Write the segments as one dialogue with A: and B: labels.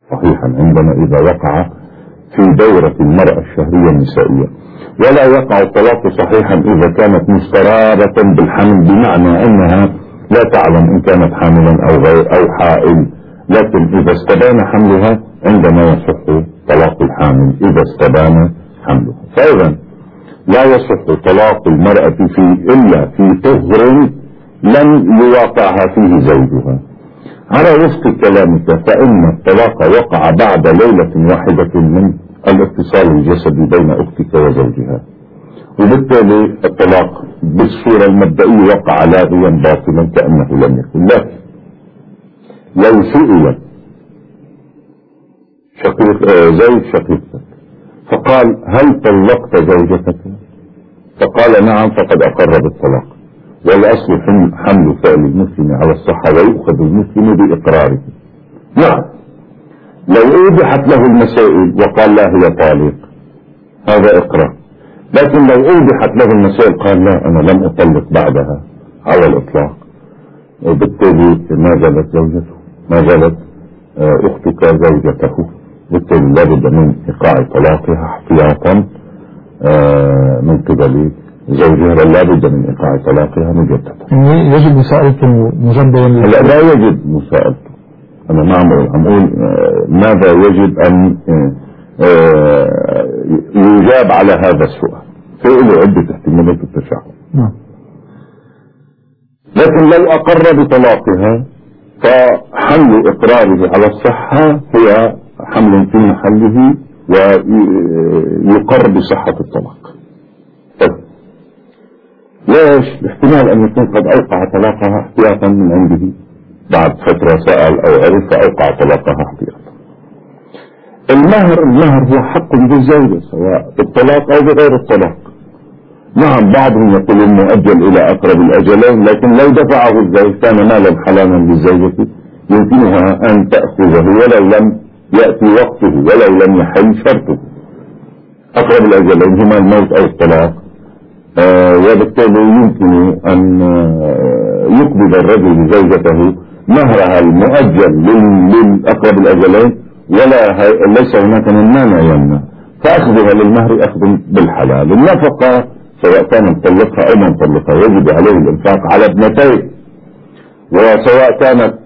A: صحيحا عندنا إذا وقع في دورة المرأة الشهرية النسائية، ولا يقع الطلاق صحيحا إذا كانت مسترابة بالحمل، بمعنى أنها لا تعلم إن كانت حاملا أو غير أو حائل، لكن إذا استبان حملها عندما يصح طلاق الحامل إذا استبان حملها. فإذا لا يصح طلاق المرأة إلا في طهر لم يواقعها فيه زوجها. على وفق كلامك فإن الطلاق وقع بعد ليلة واحدة من الاتصال الجسدي بين أختك وزوجها، وبالتالي الطلاق بالصورة المبدئية وقع لاغيا باطلا كأنه لم يكن. لكن لو سئل زوج شقيقتك فقال هل طلقت زوجتك؟ فقال نعم، فقد أقر بالطلاق، والأصل حمل فعل المسلم على الصحة ويؤخذ المسلم بإقراره. نعم، لو أوضحت له المسائل وقال لا هي طالق هذا إقرار، لكن لو أوضحت له المسائل قال لا أنا لم أطلق بعدها على الإطلاق، وبالتالي ما زالت زوجته، ما زالت أختك زوجته، بالتالي لابد من إيقاع طلاقها احتياطا من قبل زوجها، بل لابد من إيقاع طلاقها مجددا.
B: يجب مساءلته مجددا؟
A: لا يجب مساءلته، أنا ما عم أقول ماذا يجب أن يجاب على هذا السؤال، فإله عدة احتمالات التشعب. لكن لو أقر بطلاقها فحمل إقراره على الصحة هو حمل في محله ويقر بصحة الطلاق. ليش؟ احتمال أن يكون قد أوقع طلاقها احتياطا من عنده، بعد فترة سأل أو عرف فأوقع طلاقها احتياطا. المهر هو حق للزوجة سواء بالطلاق أو بغير الطلاق. نعم، بعضهم يقول مؤجل إلى أقرب الأجلين، لكن لو دفعه الزوج كان مالا حلالا للزوجة يمكنها أن تأخذه ولو لم يأتي وقته ولو لم يحل شرطه. أقرب الأجلين هما الموت أو الطلاق، وبالتالي يمكن أن يقبض الرجل زوجته مهرها المؤجل للأقرب الأجلين ليس هناك من مانع يمنع، فأخذها للمهر أخذ بالحلال. النفقة سواء كان مطلقها أو ما مطلقها يجب عليه الإنفاق على ابنتين، وسواء كانت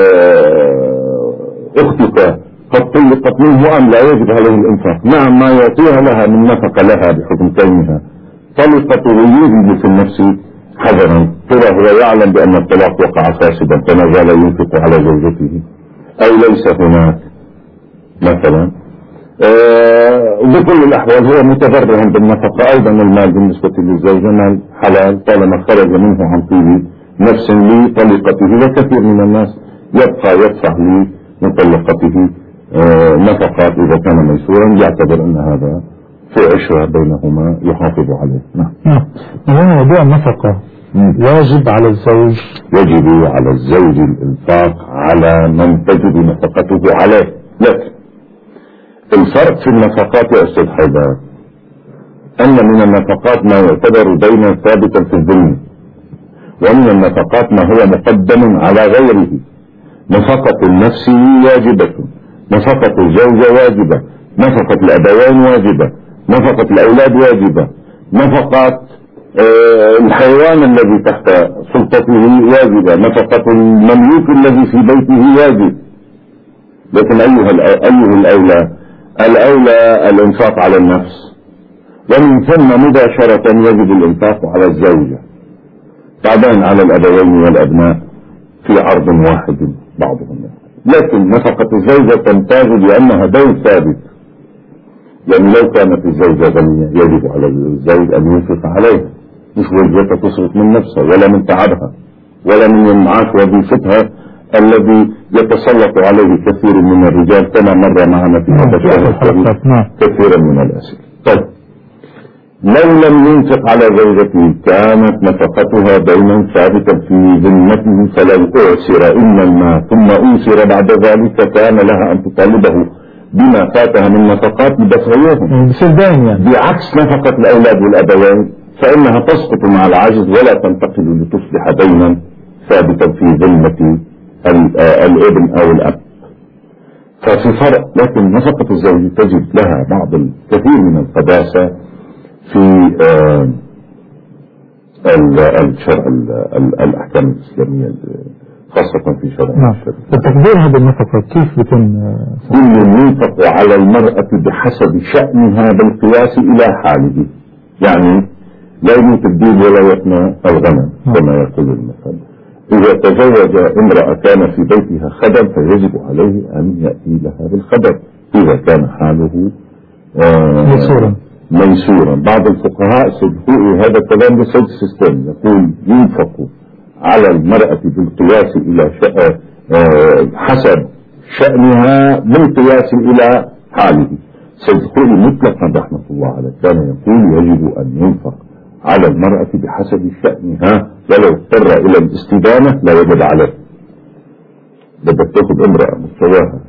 A: أختك قد طلقت منه أم لا يجب عليه الإنفاق. نعم، ما يعطيها لها من نفقة لها بحكم كونها طلقته يوجد في النفس حذرا، ترى هو يعلم بأن الطلاق وقع فاسدا فما زال ينفق على زوجته أو ليس هناك مثلا. بكل الأحوال هو متبرع بالنفقة. أيضا المال بالنسبة للزوجة مال حلال طالما خرج منه عن طيب نفس لطلقته، وكثير من الناس يبقى يدفع لمطلقته نفقات إذا كان ميسورا، يعتبر أن هذا في عشرة بينهما يحافظ عليه. نعم.
B: موضوع النفقة واجب على الزوج،
A: يجب على الزوج الإنفاق على من تجب نفقته عليه. لكن الفرق في النفقات يا أستاذ حيدر أن من النفقات ما يعتبر دينا ثابتا في الذمة، ومن النفقات ما هو مقدم على غيره. نفقة النفس واجبة، نفقة الزوجة واجبة، نفقة الأبوين واجبة، نفقة الأولاد واجبة، نفقة الحيوان الذي تحت سلطته واجبة، نفقة المملوك الذي في بيته واجب. لكن أيها الأولى؟ الأولى الإنفاق على النفس، ومن ثم مباشرة يجب الإنفاق على الزوجة، بعدين على الأبوين والأبناء في عرض واحد بعضهم. لكن نفقة الزوجة تمتاز بأنها دين ثابت، يعني لو كانت الزوجة غنية يجب على الزوج أن ينفق عليها، مش وجهتها تصرف من نفسها ولا من تعبها ولا من معاش وظيفتها الذي يتسلط عليه كثير من الرجال كما مر معنا في هذا الشهر كثيرا من الأسئلة. طيب، لو لم ينفق على زوجته كانت نفقتها دينا ثابتا في ذمته، فلو أعسر إما الماء ثم أوسر بعد ذلك كان لها أن تطالبه بما فاتها من نفقات بدفعيهم بعكس نفقة الأولاد والأبوين، فإنها تسقط مع العجز ولا تنتقل لتصبح دينا ثابتا في ذمة الابن أو الأب. ففي فرق، لكن نفقة الزوج تجد لها بعض الكثير من القداسة في الأحكام الإسلامية، خاصة في شرع الشريعة.
B: التقدير هذه النفقة كيف بيكون؟
A: كل ينفق على المرأة بحسب شأنها بالقياس إلى حاله، يعني لا يموت الدين ولا يفنى الغنم كما يقول المثل. إذا تزوج امرأة كان في بيتها خدم فيجب عليه أن يأتي لها بالخدم إذا كان حاله ميسورا. بعض الفقهاء صدقوا هذا الكلام بسيد السيستم، يقول ينفق على المرأة بالقياس إلى حسب شأنها بالقياس إلى حاله. صدقوا مطلقا رحمة الله عليه كان يقول يجب أن ينفق على المرأة بحسب شأنها، ولو اضطر إلى الاستدامة لا يجب عليه. بدك تاخذ امرأة مستواها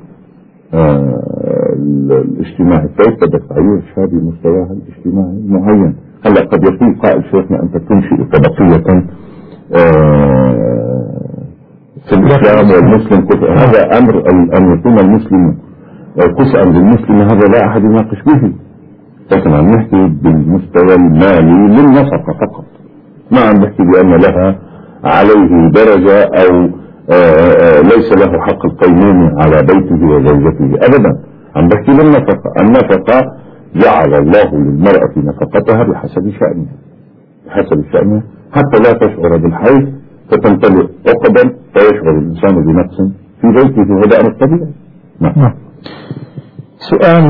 A: الاجتماعي كيف بدك تعيش هذه مستواها الاجتماعي معين. هلا قد يقول قائل شيخنا أنت تنشئ طبقية في الإسلام والمسلم كفء. هذا أمر أن يكون المسلم كفءا للمسلم، هذا لا أحد يناقش به، لكن عم نحكي بالمستوى المالي للنفقة فقط، ما عم نحكي بأن لها عليه درجة أو ليس له حق القيمومة على بيته وزوجته أبدا. عم بحكي للنفقة. النفقة جعل الله للمرأة نفقتها بحسب شأنها حتى لا تشعر بالحيث فتمتلئ عقدا فيشعر الإنسان بنقص في بيته، وهذا أمر طبيعي.
B: نعم. سؤال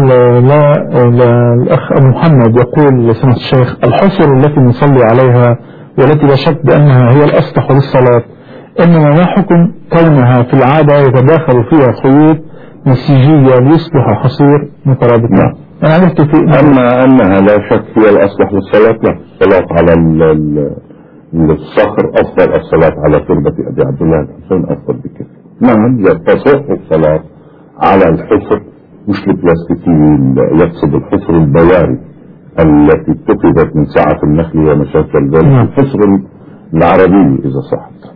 B: للأخ أبو محمد يقول لسماحة الشيخ: الحصر التي نصلي عليها والتي لا شك بأنها هي الأصلح للصلاة، إنما ما حكم كونها في العادة يتداخل فيها خيوط نسيجية ليصبح حصير مترابط؟
A: نعم. أما أنها لا شك هي الأصلح للصلاة، لا. الصلاة على الصخر أفضل، الصلاة على تربة أبي عبد الله الحسين أفضل بكثير. نعم تصح الصلاة على الحفر، مش البلاستيكي، يقصد الحفر البواري التي اتخذت من ساعة النخل ومشاكل ذلك، الحفر العربي إذا صحت.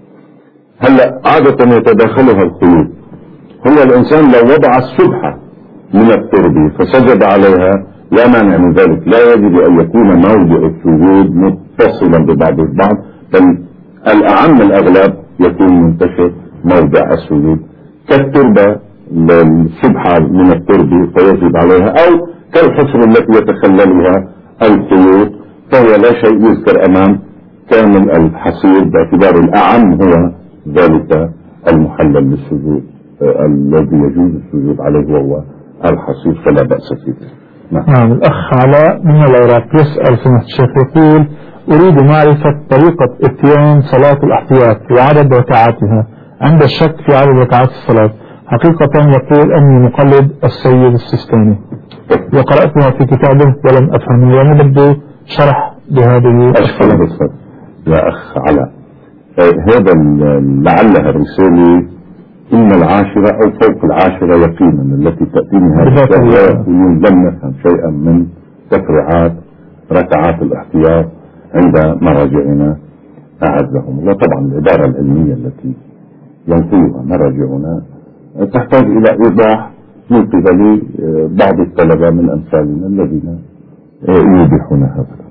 A: هلا عادة يتداخلها الخيوط. هو الإنسان لو وضع السبحة من التربة فسجد عليها لا مانع من ذلك، لا يجب أن يكون موضع السجود متصلا ببعض البعض، بل الأعم الأغلب يكون منتشر موضع السجود كالتربة السبحة من التربة فيجب عليها، أو كالحفر التي يتخللها الخيوط، فهو لا شيء يذكر أمام كامل الحصير، باعتبار الأعم هو ذلك المحلل للسجود الذي يجوز السجود عليه وهو الحصير، فلا بأس فيه.
B: نعم. الأخ علاء من العراق يسأل سماحة الشيخ يقول: أريد معرفة طريقة اتيان صلاة الاحتياط وعدد ركعاتها عند الشك في عدد ركعات الصلاة. حقيقة يقول أني مقلد السيد السيستاني وقرأتها في كتابه ولم أفهم، وما بدي شرح بهذه
A: الصلاة. يا أخ علاء، هذا لعلها رسالة إن العاشرة أو فوق العاشرة يقينا التي تأتيني هذه لم نفهم شيئا من تفريعات ركعات الاحتياط عند مراجعنا أعزهم الله. طبعا الإدارة العلمية التي ينقلها مراجعنا تحتاج إلى إيضاح من قبل بعض الطلبة من أمثالنا الذين يوضحون هذا.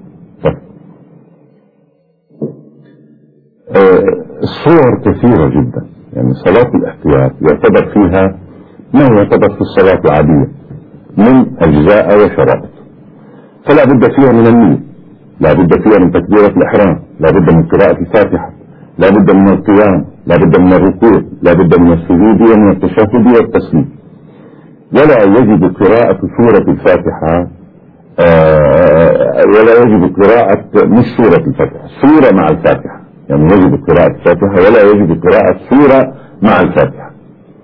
A: الصور كثيرة جدا، يعني صلاة الاحتياط يعتبر فيها ما يعتبر في الصلاة العادية من أجزاء وشرائط، فلا بد فيها من النية، لا بد فيها من تكبيرة الإحرام، لا بد من قراءة الفاتحة، لا بد من القيام، لا بد من الركوع، لا بد من السجود ومن التشهد والتسليم. ولا يجب قراءة سورة الفاتحة ولا يجب قراءة مش سورة الفاتحة، سورة مع الفاتحة، يعني يجب قراءة الفاتحة ولا يجب قراءة سورة مع الفاتحة.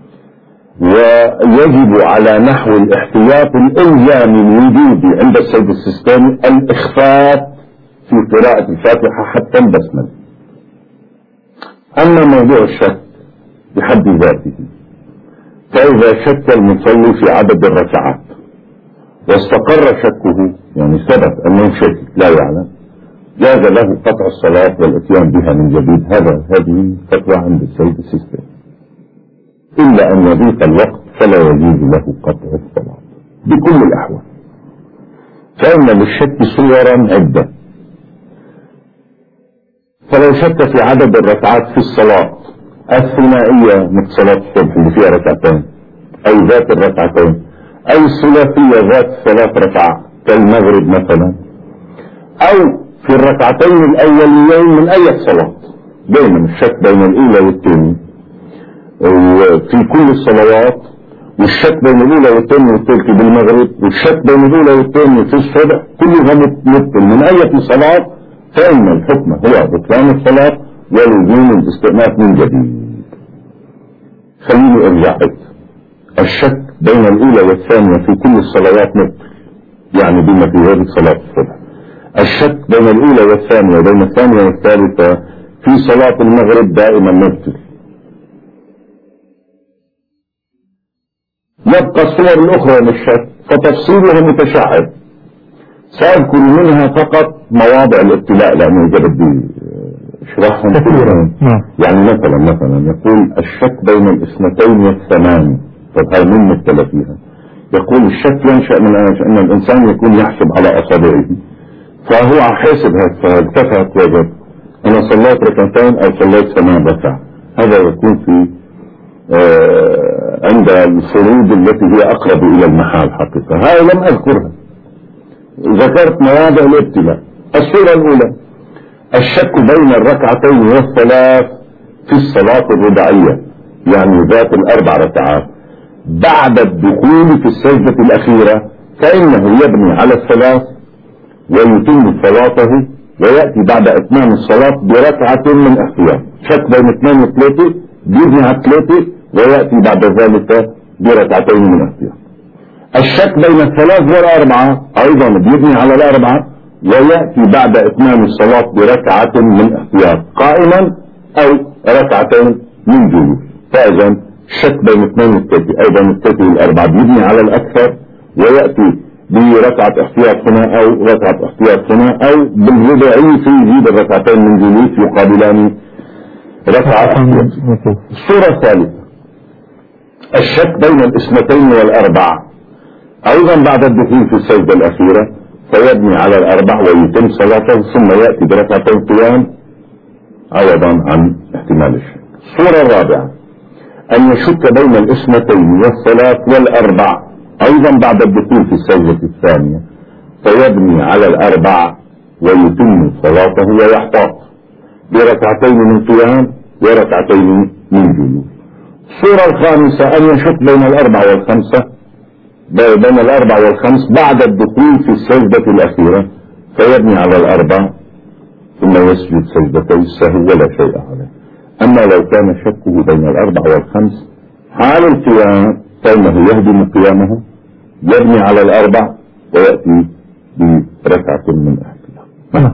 A: ويجب على نحو الاحتياط الإلزامي الوجودي عند السيد السيستاني الإخفاء في قراءة الفاتحة حتى البسملة. أما موضوع الشك بحد ذاته، فإذا شك المصلي في عدد الركعات واستقر شكه، يعني ثبت أنه شك لا يعلم، جاز له قطع الصلاة والاتيان بها من جديد. هذه فتوى عند السيد السيستاني، إلا أن يضيق الوقت فلا يجوز له قطع الصلاة بكل الأحوال. فإن للشك صورا عدة، فلو شك في عدد الركعات في الصلاة الثنائية مثل صلاة الصبح اللي فيها ركعتين أو ذات الركعتين، أو الثلاثية ذات 3 ركعات كالمغرب مثلا، أو في الركعتين الأوليين من أي صلاة. دائما الشك بين الأولى والثانية وفي كل الصلوات، والشك بين الأولى والثانية والثالثة بالمغرب، والشك بين الأولى والثانية في الصبح، كلها مبطل من أي صلاة، فإن الحكم هو بطلان الصلاة ولزوم الاستئناف من جديد. خليني ارجع الشك بين الأولى والثانية في كل الصلوات مبطل، يعني بما في هذه صلاة الصبح. الشك بين الأولى والثانية وبين الثانية والثالثة في صلاة المغرب دائما مبطل. يبقى الصور الأخرى للشك فتفصيلها متشعب، سأذكر منها فقط مواضع الابتلاء لأنه بدي اشرحهم كلهم. يعني مثلا يقول الشك بين الاثنتين والثمان، طب هاي من مبتلى فيها؟ يقول الشك ينشأ من أن الإنسان يكون يحسب على أصابعه، فهو حاسب هالكفة وجد أنا صليت ركعتين أو صليت 8 ركعة، هذا يكون في عند الفروض التي هي أقرب إلى المحال حقيقة. هاي لم أذكرها، ذكرت مواضع الابتلاء. الصورة الأولى الشك بين الركعتين والثلاث في الصلاة الرباعية، يعني ذات 4 ركعات بعد الدخول في السجدة الأخيرة، فإنه يبني على الثلاث ويتم صلاته ويأتي بعد إتمام الصلاة بركعة من احتياط. شك بين 2 و3 بيبني على 3 ويأتي بعد ذلك بركعتين من احتياط. الشك بين 3 و4 أيضا بيبني على 4 ويأتي بعد إتمام الصلاة بركعة من احتياط قائما أو ركعتين من جلوس. فإذا الشك بين 2 و3 أيضا 3 و4 بيبني على الأكثر ويأتي بركعة احتياط هنا أو ركعة احتياط هنا، أو بالرباعي في يجيب الركعتين من جلوس يقابلان ركعة احتياط. الصورة الثالثة الشك بين 2 و4 أيضا بعد الدخول في السجدة الأخيرة، فيبني على 4 ويتم صلاته ثم يأتي بركعتين قيام عوضا عن احتمال الشك. الصورة الرابعة أن يشك بين 2 والثلاث و4 أيضا بعد الدخول في السجدة الثانية، فيبني على 4 ويتم صلاته ويحتاط بركعتين من قيام وركعتين من جلوس. الصورة الخامسة أن يشك بين 4 و5 بين 4 و5 بعد الدخول في السجدة الأخيرة، فيبني على 4 ثم يسجد سجدتي السهو ولا شيء عليه. أما لو كان شكه بين 4 و5 حال القيام فإنه يهدم قيامه، يبني على 4 ويأتي بركعة من احتياط.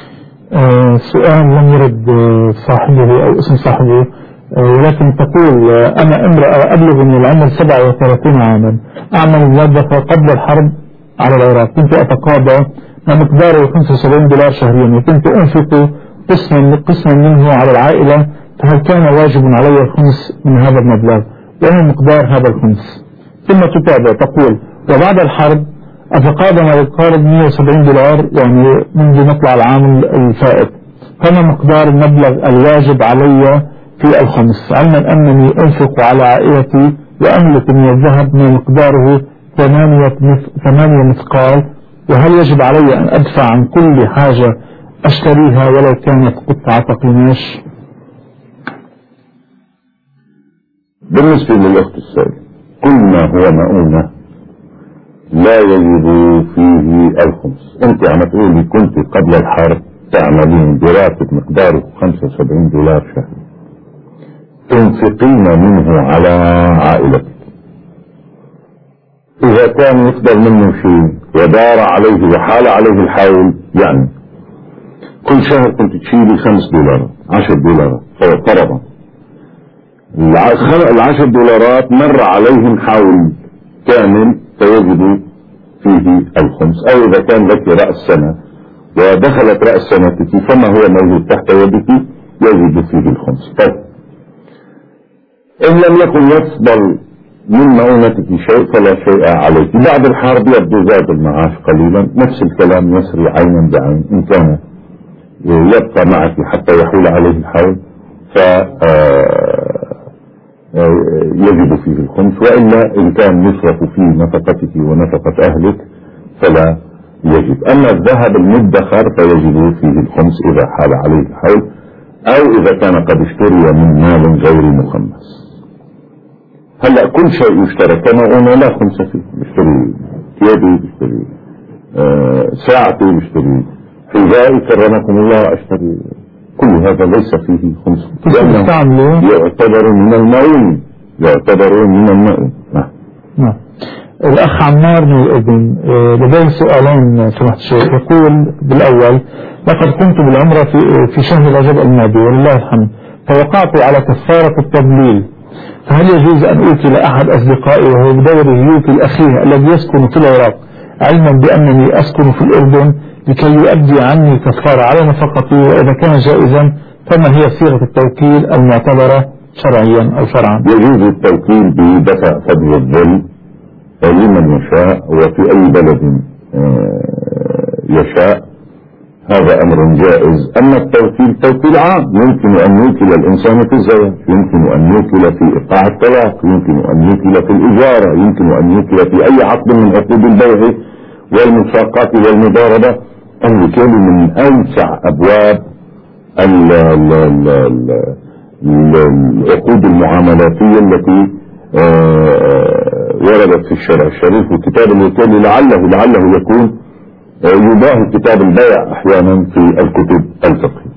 B: سؤال لم يرد صاحبه أو اسم صاحبه، ولكن تقول أنا امرأة أبلغ من العمر 37 عاما، أعمل موظفة قبل الحرب على العراق، كنت أتقاضى مقداره $75 شهريا، وكنت أنفق قسما منه على العائلة، فهل كان واجب علي الخمس من هذا المبلغ؟ وما مقدار هذا الخمس؟ ثم تتابع تقول وبعد الحرب أتقاضى ما يقارب $170 يعني منذ مطلع العام الفائت، فما مقدار المبلغ الواجب علي في الخمس، علما أنني أنفق على عائلتي وأملك من الذهب ما مقداره 8 مثقال، وهل يجب علي أن أدفع عن كل حاجة أشتريها ولو كانت قطعة قماش؟
A: بالنسبة للأخت السائلة كل ما هو مؤونة لا يجب فيه الخمس. أنت عم تقولي كنت قبل الحرب تعملين براتب مقداره $75 شهري، تنفقين منه على عائلتك، إذا كان يفضل منه شيء ودار عليه وحال عليه الحول، يعني كل شهر كنت تشيلي $5 $10 فرضا، $10 مر عليهم حول كامل فيجب فيه الخمس. أو إذا كان لك رأس سنة ودخلت رأس سنتك فما هو موجود تحت يدك يجب فيه الخمس. طيب إن لم يكن يفضل من مؤونتك شيء فلا شيء عليك. بعد الحرب يبدو زاد المعاش قليلا، نفس الكلام يسري عينا بعين. إن كان يبقى معك حتى يحول عليه الحول يجب فيه الخمس، وإلا إن كان يصرف فيه نفقتك ونفقة أهلك فلا يجب. أما الذهب المدخر فيجب فيه الخمس إذا حال عليه الحول، أو إذا كان قد اشتري من مال غير مخمس. هلا كل شيء يشترى كما قلنا لا خمسة فيه، بيشتري كيدي، بيشتري ساعتي، بيشتري حذائي كرمكم الله، اشتري كل هذا ليس فيه خمس، لأنه يعتبر من المؤون، يعتبر من المؤون.
B: نعم. الأخ عمار من الأردن لديه سؤالين سمحت الشيخ. يقول بالأول: لقد قمت بالعمرة في شهر رجب الماضي ولله الحمد، فوقعت على كفارة التضليل، فهل يجوز أن أوكل أحد أصدقائي وهو بدوره يوكل أخيه الذي يسكن في العراق، علما بأنني أسكن في الأردن، لكي يؤدي عني الكفارة على نفقتي؟ وإذا كان جائزا فما هي صيغة التوكيل المعتبرة شرعيا أو شرعا؟
A: يجوز التوكيل بدفع فضل الظل لمن يشاء وفي أي بلد يشاء، هذا أمر جائز. أما التوكيل توكيل عام، يمكن أن يوكل الإنسان في الزواج، يمكن أن يوكل في إيقاع الطلاق، يمكن أن يوكل في الإجارة، يمكن أن يوكل في أي عقد من عقود البيع والمساقات والمضاربة. الوكالة من أوسع أبواب العقود المعاملاتية التي وردت في الشرع الشريف. وكتاب الوكالة لعله يكون يباه كتاب البيع أحيانا في الكتب الفقهية.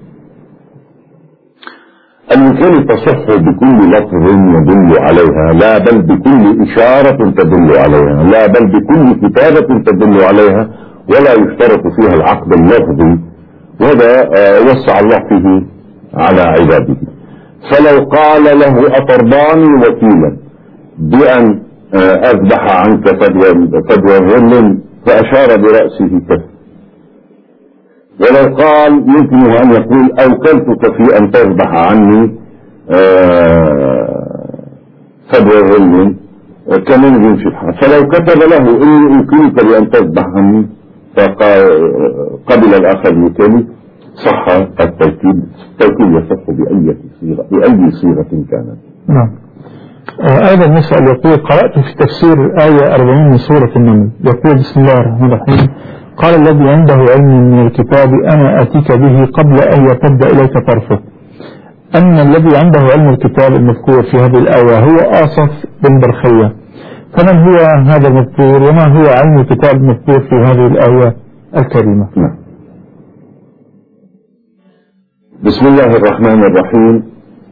A: الوكالة تصح بكل لفظ يدل عليها، لا بل بكل إشارة تدل عليها، لا بل بكل كتابة تدل عليها، ولا يشترط فيها العقد اللفظي، وهذا وسع الله فيه على عباده. فلو قال له: أترضاني وكيلا بأن أذبح عنك فدوى ظل، فأشار برأسه كف. ولو قال يمكنه أن يقول: أوكلتك في أن تذبح عني فدوى ظل، كان يمشي الحال. فلو كتب له: إني أوكلك بأن تذبح عني، فقبل الآخر الوكالة، صح التوكيل. التوكيل يصح بأي صيغة كانت.
B: نعم. أيضا نسأل يقول: قرأت في تفسير آية 40 من سورة النمل، يقول: بسم الله الرحمن الرحيم: قال الذي عنده علم من الكتاب أنا آتيك به قبل أن يرتد إليك طرفك. أن الذي عنده علم الكتاب المذكور في هذه الآية هو آصف بن برخية، فمن هو هذا المذكور وما هو علم الكتاب المذكور في هذه الآية الكريمة؟
A: نعم. بسم الله الرحمن الرحيم.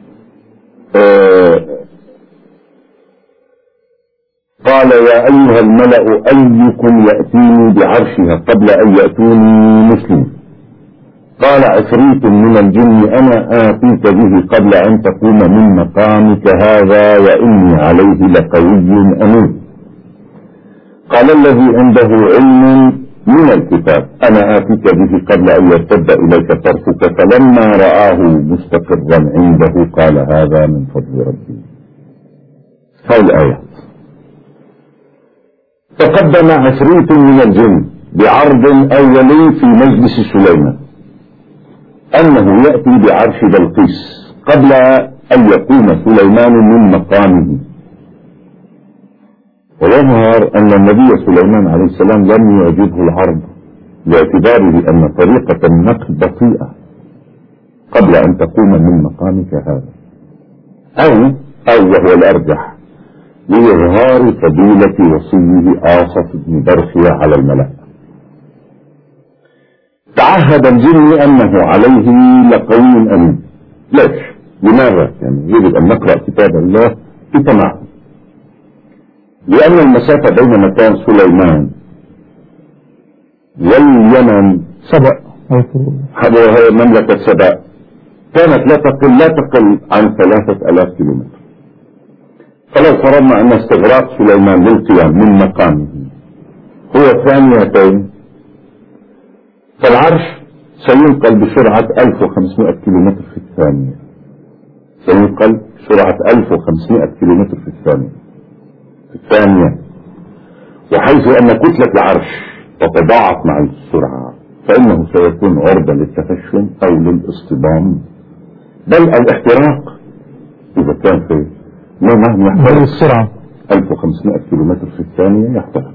A: قال: يا أيها الملأ أيكم يأتيني بعرشها قبل أن يأتوني مسلم. قال: عفريت من الجن أنا آتيك به قبل أن تقوم من مقامك هذا وإني عليه لقوي أمين. قال: الذي عنده علم من الكتاب أنا آتيك به قبل أن يرتد إليك طرفك، فلما رآه مستقرا عنده قال: هذا من فضل ربي. هذه الآية. تقدم عفريت من الجن بعرض أولي في مجلس سليمان أنه يأتي بعرش بلقيس قبل أن يقوم سليمان من مقامه. ويظهر أن النبي سليمان عليه السلام لم يعجبه العرض، باعتباره أن طريقة النقل بطيئة قبل أن تقوم من مقامك هذا، أو وهو الأرجح لإظهار فضيلة وصيه آصف بن برخية على الملأ. تعهد الجن أنه عليه لقوي أمين. ليش؟ لماذا؟ يعني يجب أن نقرأ كتاب الله بتمعن، لأن المسافة بين مكان سليمان واليمن
B: سبأ،
A: هذه مملكة سبأ، كانت لا تقل عن 3000 كيلومتر. فلو فرضنا أن استغراق سليمان للقيام من مقامه هو 2 فالعرش سينقل بسرعة 1500 كيلومتر في الثانية، سينقل بسرعة 1500 كيلومتر في الثانية. الثانية، وحيث أن كتلة العرش تتضاعف مع السرعة فإنه سيكون عرضة للتفشم أو للاصطدام بل الاحتراق. إذا كان في مهما يحترق
B: السرعة
A: 1500 كيلومتر في الثانية يحترق.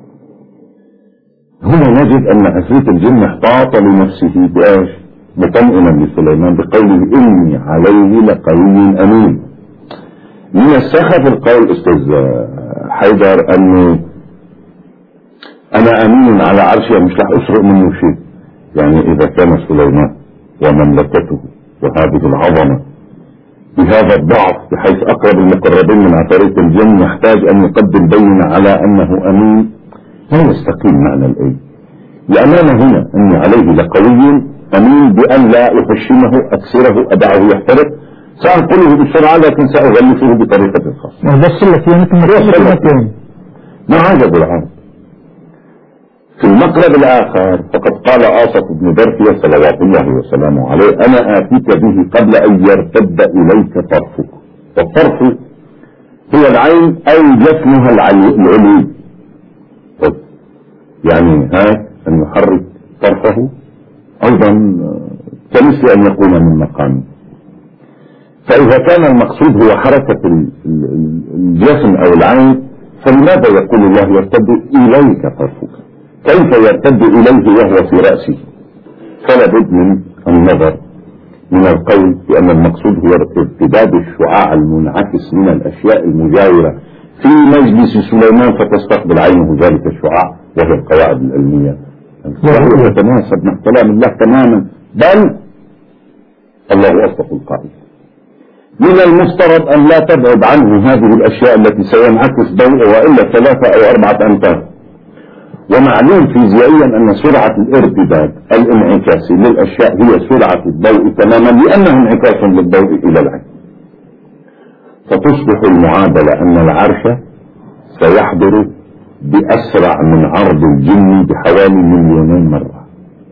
A: هنا نجد أن عفريت الجن احتاط لنفسه بإيش؟ مطمئنا لسليمان بقوله إني عليه لقوي أمين. من السخف القول أستاذ حيدر أنه أنا أمين على عرشي مش رح أسرق منه شيء. يعني إذا كان سليمان ومملكته وهذه العظمة بهذا الضعف بحيث أقرب المقربين من عفاريت الجن يحتاج أن يقدم بينة على أنه أمين، لا يستقيم معنى الآية. لأمانة هنا أني عليه لقوي أمين بأن لا أفشمه أكسره أدعه يحترق، سأنقله بسرعة لكن سأغلفه بطريقة خاصة.
B: بس لك
A: ما عجب العام. في المقرب الآخر فقد قال آصف بن بركية صلوات الله وسلامه عليه أنا آتيك به قبل أن يرتد إليك طرفك. والطرف هو العين أو جفنها العلوي. يعني هاك أن يحرك طرفه أيضا كمثل أن يقوم من مقامه. فإذا كان المقصود هو حركة الجفن أو العين فلماذا يقول الله يرتد إليك طرفك؟ كيف يرتد إليه وهو في رأسه؟ فلا بد من النظر من القول بأن المقصود هو ارتداد الشعاع المنعكس من الأشياء المجاورة في مجلس سليمان فتستقبل عينه ذلك الشعاع وهي القواعد العلمية يتناسب مع كلام الله تماما. بل الله أصدق القائل من المفترض أن لا تبعد عنه هذه الأشياء التي سينعكس ضوءها إلا 3 أو 4 أمتار. ومعلوم فيزيائيا أن سرعة الارتداد الانعكاسي للأشياء هي سرعة الضوء تماما لأنه انعكاس للضوء إلى العين. فتصبح المعادلة أن العرش سيحضر بأسرع من عرض الجن بحوالي 2,000,000 مرة.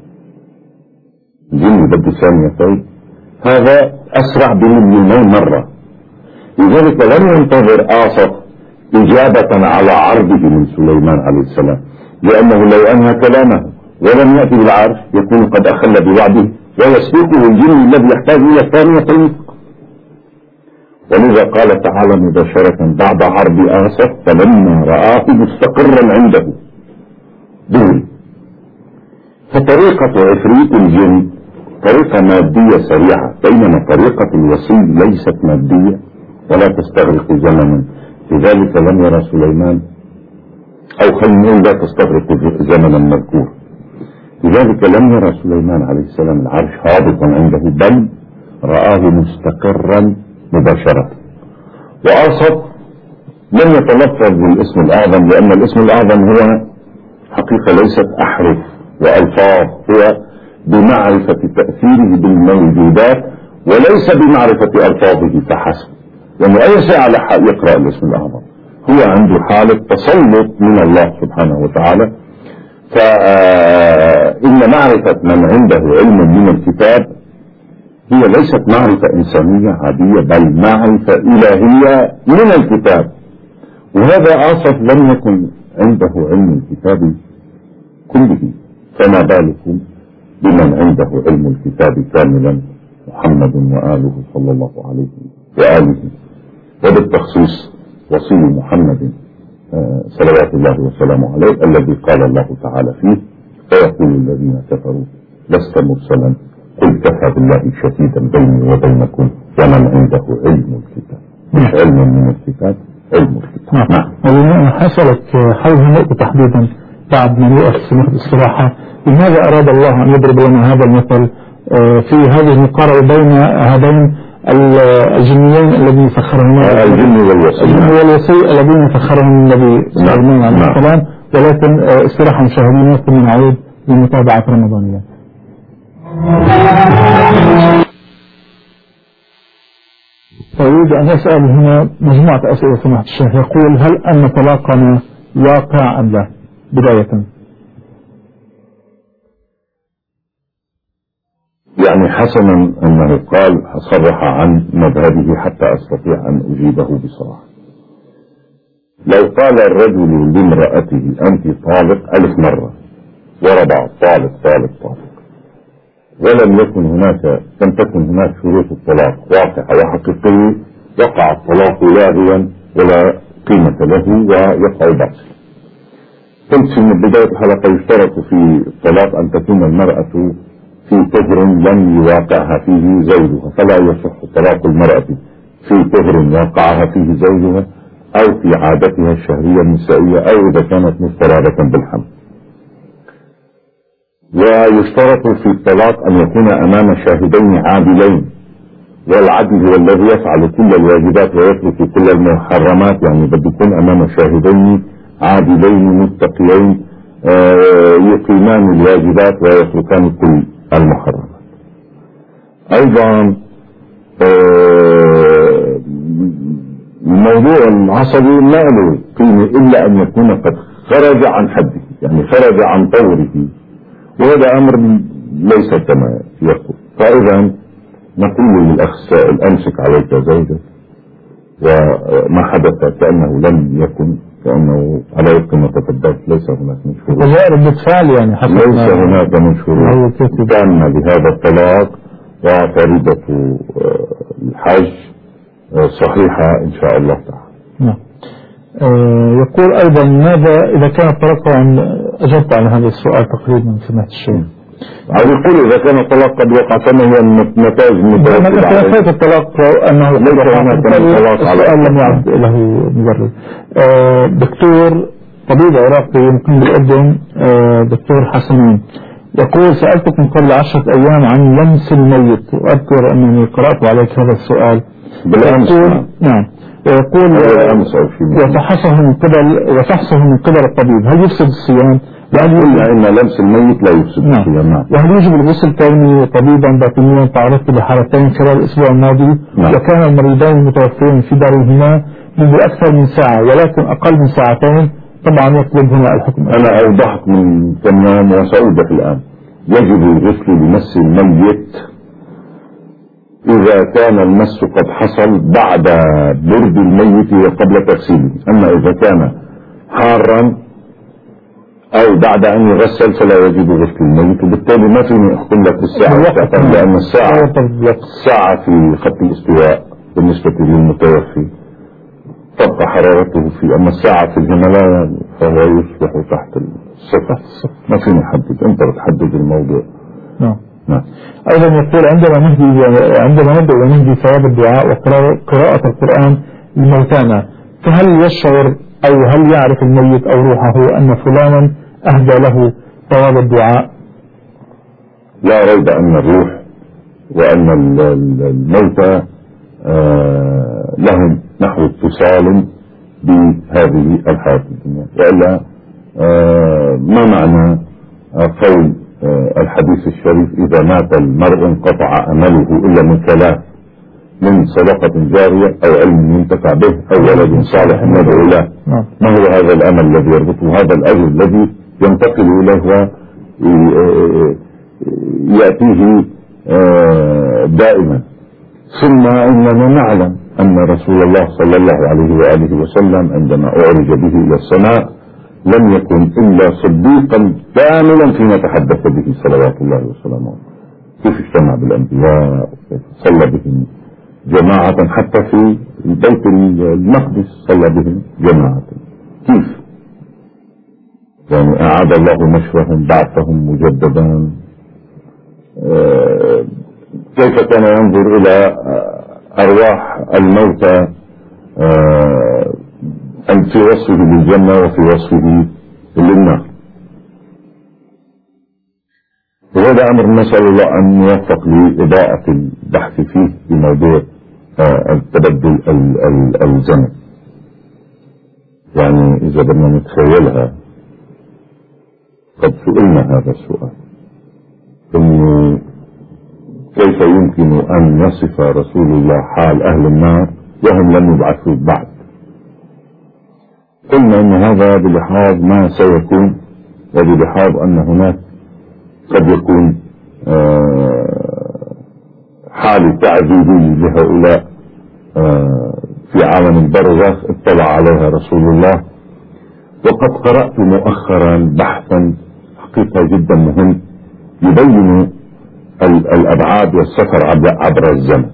A: الجن بده ثانيتين، هذا أسرع ب2,000,000 مرة. لذلك لم ينتظر آصف إجابة على عرضه من سليمان عليه السلام، لأنه لو أنهى كلامه ولم يأتي بالعرش يكون قد أخل بوعده ويسبقه الجن الذي يحتاج إلى الثانية المسبقة. ولذا قال تعالى مباشرة بعد عرض آصف فلما رآه مستقرا عنده دول. فطريقة عفريت الجن طريقة مادية سريعة، بينما طريقة الوصي ليست مادية ولا تستغرق زمنا. لذلك لم يرى سليمان أو خلينا نقول لا تستغرق زمنا مذكور. لذلك لم يرى سليمان عليه السلام العرش هابطا عنده بل رآه مستقرا مباشرة. وآصف لم يتلفظ بالاسم الأعظم لأن الاسم الأعظم هو حقيقة ليست أحرف وألفاظ، هو بمعرفة تأثيره بالموجودات وليس بمعرفة ألفاظه فحسب. لأنه أي ساعة يقرأ الاسم الأعظم هو عنده حالة تسلط من الله سبحانه وتعالى. فإن معرفة من عنده علم من الكتاب هي ليست معرفة إنسانية عادية بل معرفة إلهية من الكتاب. وهذا آصف لم يكن عنده علم الكتاب كله، فما بالكم بمن عنده علم الكتاب كاملا محمد وآله صلى الله عليه وآله، وبالتخصيص وصي محمد صلوات الله وسلامه عليه الذي قال الله تعالى فيه فيقول الذين كفروا لست مرسلا قل كفى بالله شهيدا بيني وبينكم ومن عنده علم الكتاب، مش علم من الكتاب، علم الكتاب.
B: نعم. حصلت حول النقطة تحديدا بعد ما نوقف سماحة الاستراحة، لماذا أراد الله أن يضرب لنا هذا المثل في هذه المقارنة بين هذين الجنيين الذين سخرهم
A: الجن
B: والوصي الذين سخرهم النبي سليمان عليه السلام. ولكن استراحة مشاهدين ثم نعود لمتابعة رمضانية. أريد أن أسأل هنا مجموعة أسئلة سماحة الشيخ. يقول هل أن طلاقنا واقع أم لا؟ بداية
A: يعني حسنا أنه قال صرح عن مذهبه حتى أستطيع أن أجيبه بصراحة. لو قال الرجل لامرأته أنت طالق 1000 مرة ورا بعض، طالق طالق طالق، لم تكن هناك شروط الطلاق واقعة وحقيقية، وقع الطلاق لاغيا ولا قيمة له ويقع باطل. قلت من بداية الحلقة يشترط في الطلاق أن تكون المرأة في طهر لم يواقعها فيه زوجها، فلا يصح طلاق المرأة في طهر واقعها فيه زوجها أو في عادتها الشهرية النسائية أو إذا كانت مضطربة بالحمل. ويشترط في الطلاق أن يكون أمام شاهدين عادلين، والعدل هو الذي يفعل كل الواجبات ويترك كل المحرمات، يعني بده يكون أمام شاهدين عادلين متقيين يقيمان الواجبات ويتركان كل المحرمات. أيضا موضوع العصبي ما له قيمة إلا أن يكون قد خرج عن حده، يعني خرج عن طوره، وهذا أمر ليس كما يقول. فإذا نقول للأخ السائل أمسك عليك زوجك، وما حدث كأنه لم يكن، كأنه على وفق ما كتبت ليس هناك من شروط، ليس هناك من شروط كان لهذا الطلاق، وفريضة الحج صحيحة إن شاء الله تعالى.
B: نعم. يقول أيضا ماذا إذا كان الطلاق، أجبت على هذا السؤال تقريبا سمعت الشيء.
A: يقول إذا كان الطلاق قد وقع كما هي النتائج المترتبة عليه.
B: الطلاق أنه
A: ليس هناك طلاق على
B: السؤال لم يعد له مبرر. دكتور طبيب عراقي مقيم بالأردن، دكتور حسنين، يقول سألتكم قبل 10 أيام عن لمس الميت، وأذكر أنني قرأت عليك هذا السؤال
A: بالأمس.
B: نعم. ويقول وفحصه من قبل الطبيب، هل يفسد الصيام؟
A: قلنا إن لمس الميت لا يفسد الصيام. نعم.
B: وهل يجب الغسل؟ كوني طبيبا باطنيا تعرضت لحالتين خلال الأسبوع الماضي. نعم. وكان المريضين المتوفين في دارهما منذ أكثر من ساعة ولكن أقل من ساعتين، طبعا يطلب هنا الحكم.
A: أنا أوضحت من كم يوم وسأوضح الآن. يجب الغسل لمس الميت إذا كان المس قد حصل بعد برد الميت وقبل تغسيله، أما إذا كان حارا أو بعد أن يغسل فلا يجب غسل الميت، وبالتالي ما فيني أحكم لك بالساعة والساعتين، لأن الساعة في خط الاستواء بالنسبة للمتوفي تبقى حرارته فيه، أما الساعة في الهيمالايا فهو يصبح تحت الصفر. ما فيني أحدد، أنت بتحدد الموضوع.
B: نعم. أيضا يقول عندما نبدأ ونهدي ثواب الدعاء وقراءة القرآن لموتانا، فهل يشعر أو هل يعرف الميت أو روحه أن فلانا أهدى له ثواب الدعاء؟
A: لا ريب أن الروح وأن الموتى لهم نحو اتصال بهذه الحياة الدنيا، وإلا ما معنى قول الحديث الشريف إذا مات المرء انقطع أمله إلا من ثلاث: من صدقة جارية أو علم ينتفع به أو ولد صالح يدعو له. ما هو هذا الأمل الذي يربطه هذا الأجر الذي ينتقل إليه ويأتيه دائما؟ ثم إننا نعلم أن رسول الله صلى الله عليه وآله وسلم عندما أعرج به إلى السماء لم يكن إلا صديقا كاملا فيما تحدث به صلوات الله وسلامه. كيف اجتمع بالأنبياء، صلى بهم جماعة، حتى في بيت المقدس صلى بهم جماعة. كيف يعني أعاد الله نشرهم بعثهم مجددا؟ كيف كان ينظر إلى أرواح الموتى في وصفه بالجنة وفي وصفه بالنار؟ وهذا أمر نسأل الله أن يوفق لإضاءة البحث فيه بموضوع التبدل الزمن. يعني إذا بدنا نتخيلها، قد سئلنا هذا السؤال، إنه كيف يمكن أن يصف رسول الله حال أهل النار وهم لم يبعثوا بعد؟ قلنا أن هذا بلحاظ ما سيكون، وبلحاظ أن هناك قد يكون حال تعذيبي لهؤلاء في عالم البرزخ اطلع عليها رسول الله. وقد قرأت مؤخرا بحثا حقيقة جدا مهم يبين الأبعاد والسفر عبر الزمن.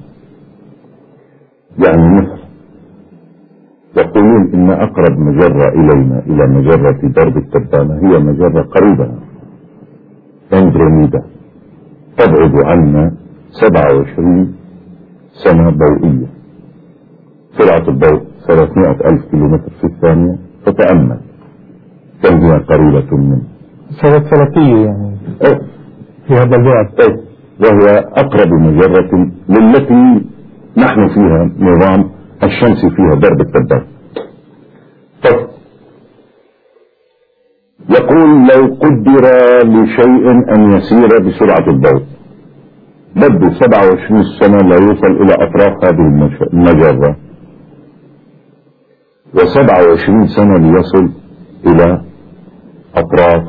A: يعني مثل يقولون إن أقرب مجرة إلينا إلى مجرة درب التبانة هي مجرة قريبة أندروميدا، تبعد عنا 27 سنة ضوئية، سرعة الضوء 300,000 كيلومتر في الثانية. فتأمل كم هي قريبة منه.
B: سنة فلكية يعني في هذا البعد.
A: وهي أقرب مجرة للتي نحن فيها نظام الشمس فيها درب التبانة. طيب يقول لو قدر لشيء أن يسير بسرعة الضوء بده 27 سنة لا يوصل إلى أطراف هذه المجرة، و27 سنة ليصل إلى أطراف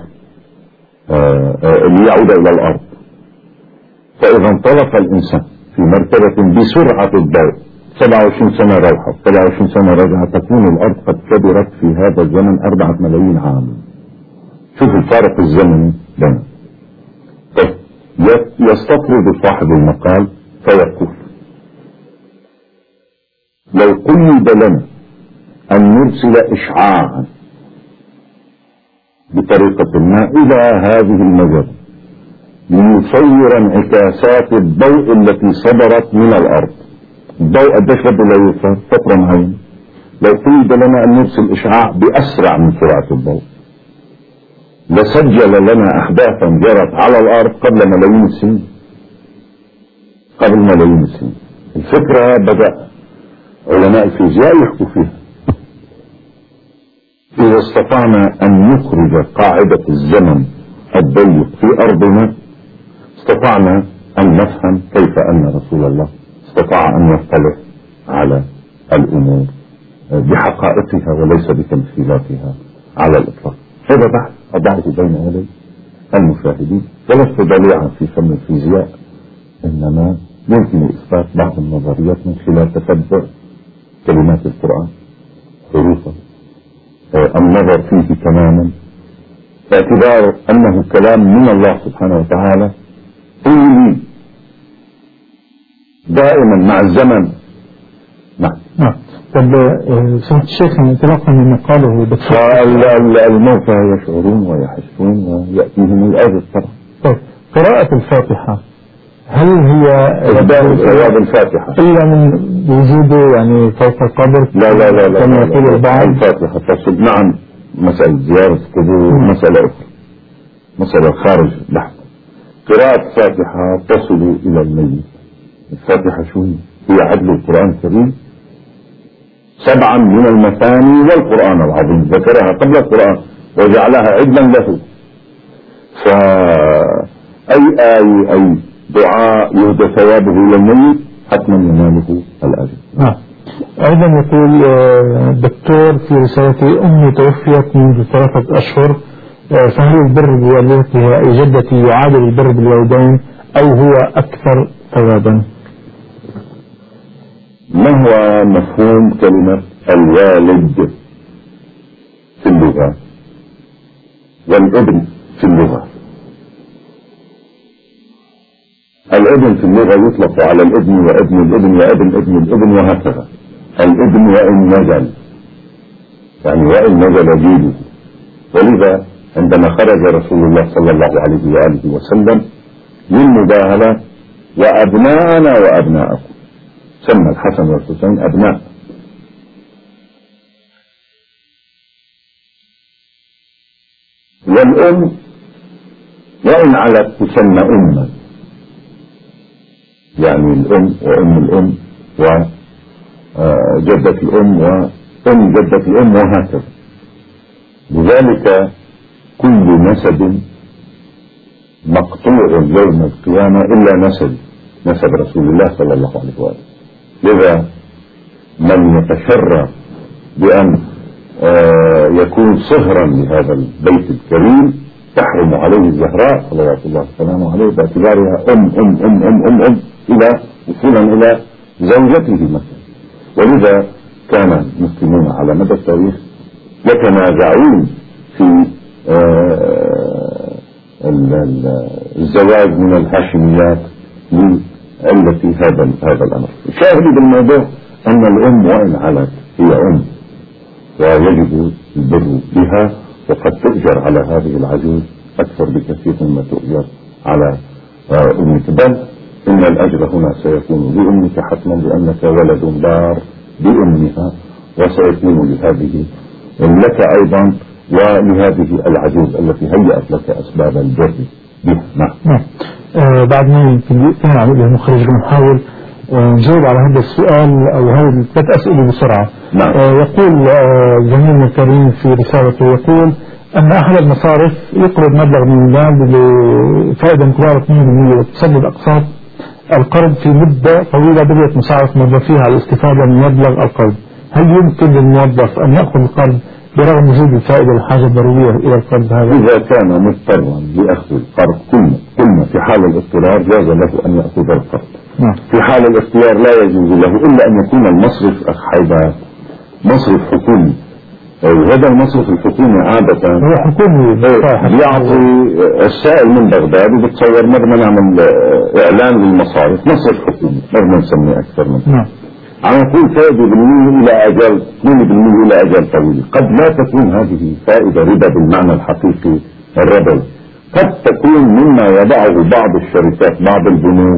A: ليعود إلى الأرض. فإذا انطلق الإنسان في مرتبة بسرعة الضوء 27 سنة روحة 27 سنة رجعة، تكون الأرض قد كبرت في هذا الزمن 4 ملايين عام. شوف الفارق الزمني بينهم. يستطرد صاحب المقال فيقول لو قيد لنا أن نرسل إشعاعا بطريقة ما إلى هذه المجرة ليصور انعكاسات الضوء التي صدرت من الأرض، الضوء قديش بده لا يوصل فترة معينة، لو قيد لنا أن نرسل إشعاع بأسرع من سرعة الضوء لسجل لنا أحداثا جرت على الأرض قبل ملايين السنين. الفكرة بدأ علماء الفيزياء يحكوا فيها. إذا استطعنا أن نخرج قاعدة الزمن الضيق في أرضنا استطعنا أن نفهم كيف أن رسول الله استطاع أن يطلع على الأمور بحقائقها وليس بتمثيلاتها على الإطلاق. هذا بحث أضعه بين يدي المشاهدين، ولست ضليعا في فن الفيزياء، إنما يمكن إثبات بعض النظريات من خلال تتبع كلمات القرآن حروفا، النظر فيه تماما باعتبار أنه كلام من الله سبحانه وتعالى طولي دائما مع الزمن.
B: نعم. طب سمعت الشيخ انطلاقا من مقاله
A: الموتى يشعرون ويحسون ويأتيهم الأجر طبعا.
B: طيب قراءة الفاتحة هل هي
A: إهداء ثواب الفاتحة
B: إلا من وجوده يعني فوق القبر؟
A: لا
B: كما يقول البعض.
A: الفاتحة تصل. نعم، مسألة زيارة قبور مسألة أخرى، مسألة خارج بحث. قراءة الفاتحة تصل إلى الميت. الفاتحة شو هي عدل القرآن الكريم 7 من المثاني والقرآن العظيم، ذكرها قبل القرآن وجعلها عدلا له. فأي أي دعاء يهدى ثوابه إلى الميت حتما يناله الأجر.
B: أيضا يقول دكتور في رسالتي أمي توفيت منذ 3 أشهر، فهل البر بوالدتها أي جدتي يعادل البر بالوالدين أو هو أكثر ثوابا؟
A: ما هو مفهوم كلمة الوالد في اللغة والابن في اللغة؟ الابن في اللغة يطلق على الابن وابن الابن وابن ابن الابن وهكذا. الابن وإن نزل، يعني وإن نزل جيله. ولذا عندما خرج رسول الله صلى الله عليه وآله وسلم للمباهلة وأبناءنا وأبناءكم، سمى الحسن والحسين أبناء. والأم وإن علت تسمى أما، يعني الأم وأم الأم وجدة الأم وأم جدة الأم وهكذا. لذلك كل نسب مقطوع يوم القيامة إلا نسب رسول الله صلى الله عليه وآله. لذا من يتشرف بأن يكون صهرا لهذا البيت الكريم تحرم عليه الزهراء صلوات الله وسلامه عليه باعتبارها أم إلى وصولا إلى زوجته مثلا. ولذا كان المسلمون على مدى التاريخ يتنازعون في الزواج من الهاشميات لعلة هذا الأمر. الشاهد بالموضوع أن الأم وإن علت هي أم ويجب البر بها، وقد تؤجر على هذه العجوز أكثر بكثير مما تؤجر على أمك، بل إن الأجر هنا سيكون لأمك حتما لأنك ولد بار بأمها، وسيكون لهذه لك أيضا ولهذه العجوز التي هيأت لك أسباب البر بها.
B: نعم. بعد ما يمكن عن المخرج نحاول نجاوب على هذا السؤال أو هذه الثلاث أسئلة بسرعة.
A: نعم.
B: يقول زميلنا الكريم في رسالته، يقول أن أحد المصارف يقرض مبلغ من المال بفائدة مقدار 2% وتسدد أقساط القرض في مدة طويلة بدأت مصارف موظفيها على الاستفادة من مبلغ القرض. هل يمكن للموظف أن يأخذ القرض برغم وجود الفائدة والحاجة الضرورية إلى القرض هذا؟
A: إذا كان مضطرا لأخذ القرض كلنا في حال الاضطرار جاز له أن يأخذ القرض. في حال الاختيار لا يجوز له إلا أن يكون المصرف مصرف حكومي، وهذا المصرف الحكومي عادة
B: هو حكومي
A: بيعطي السائل من بغداد، وبتصور مرة نعمل إعلان للمصارف مصرف حكومي مرة نسميه أكثر من عم نقول فائدة بالمية إلى أجل 2% إلى أجل طويل. قد لا تكون هذه فائدة ربا بالمعنى الحقيقي الربوي، قد تكون مما يضعه بعض الشركات بعض البنوك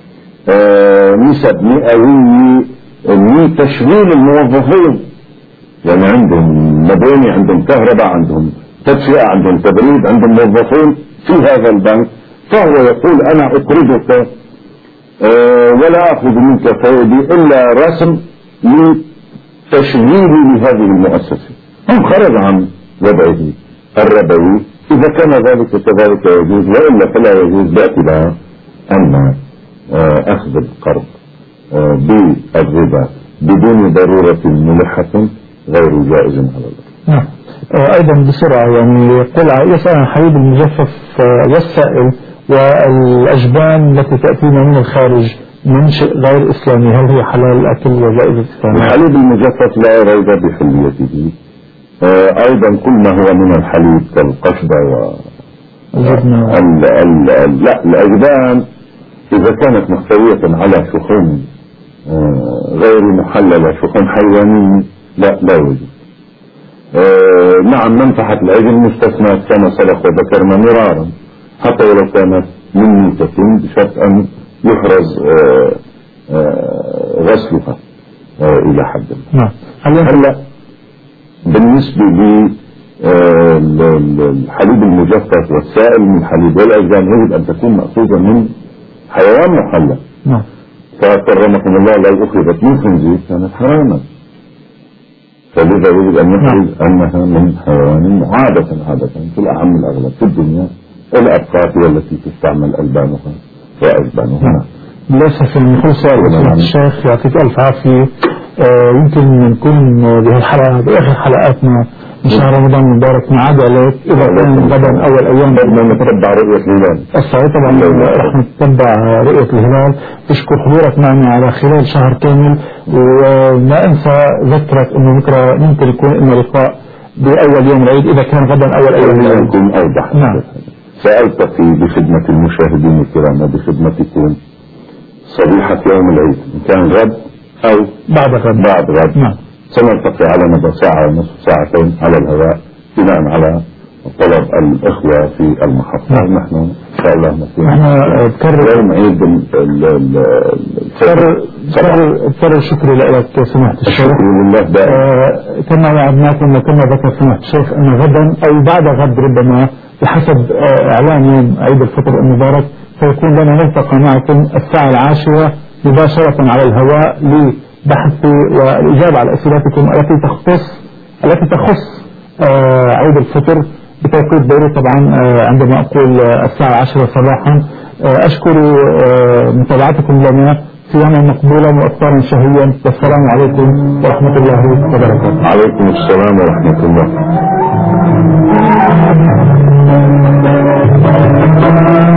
A: نسب مئوية لتشغيل الموظفين، يعني عندهم مباني، عندهم كهرباء، عندهم تدفئة، عندهم تبريد، عندهم موظفين في هذا البنك، فهو يقول أنا أقرضك ولا أخذ منك فائدة إلا رسم لتشغيل لهذه المؤسسة. هم خرج عن وضعه الربوي. إذا كان ذلك كذلك يجوز، وإلا فلا يجوز، باعتبار أن أخذ القرض بالربا بدون ضرورة ملحة غير جائز على الله.
B: أيضا بسرعة، يعني يقول يسأل عن حليب المجفف والسائل والأجبان التي تأتينا من الخارج منشئ غير إسلامي، هل هي حلال الأكل وجائز الإسلامي؟
A: الحليب المجفف لا ريب بحليته. أيضا كل ما هو من الحليب كالقشبة لا، الأجبان إذا كانت محتوية على شحوم غير محللة، شحوم حيوانية، لا يوجد. نعم، منفحة العجل مستثنى كما سبق وذكرنا مرارا، حتى ولو كانت من ميتة بشرط أن يحرز غسلها إلى حد. هلا بالنسبة للحليب المجفف والسائل من الحليب والأجبان يجب أن تكون مأخوذة من حيوان محلل. فكرمكم الله لو أخذت من خنزير كانت حراما، فلذا يجب أن نحرز أنها من حيوان عادة في الأعم الأغلب في الدنيا الأبقات هي التي تستعمل ألبانها وأجبانها.
B: للأسف نقول سؤال الشيخ يعطيك ألف عافية. يمكن نكون بهذه الحلقة بآخر حلقاتنا من شهر رمضان المبارك نعاد عليك إذا كان غدا أول أيام
A: بدنا نتبع رؤية الهلال.
B: الصحيح طبعا رح نتبع رؤية الهلال. أشكر حضورك معنا على خلال شهر كامل، وما أنسى ذكرك أنه بكرة ممكن يكون لنا لقاء بأول يوم العيد إذا كان غدا أول أيام العيد.
A: يكون أوضح.
B: نعم.
A: سألتقي بخدمة المشاهدين الكرام وبخدمتكم صبيحة يوم العيد، إن كان غد أو
B: بعد غد.
A: نعم. سنلتقي على مدى ساعة ونصف ساعتين على الهواء بناء على طلب الإخوة في المحطة. نحن إن شاء الله نكون يوم عيد
B: تكرر شكري لك سماحة الشيخ.
A: الشكر لله دائما.
B: كما وعدناكم وكما ذكر سماحة الشيخ أن غدا أو بعد غد ربما بحسب إعلان يوم عيد الفطر المبارك سيكون لنا نلتقى معكم الساعة 10 مباشرة على الهواء لبحث والإجابة على أسئلتكم التي تخص عيد الفطر بتوقيت دوري طبعا عندما أقول الساعة 10 صباحا. أشكر متابعتكم لنا صياما مقبولا وأفطارا شهيا، والسلام عليكم ورحمة الله وبركاته.
A: عليكم السلام ورحمة الله.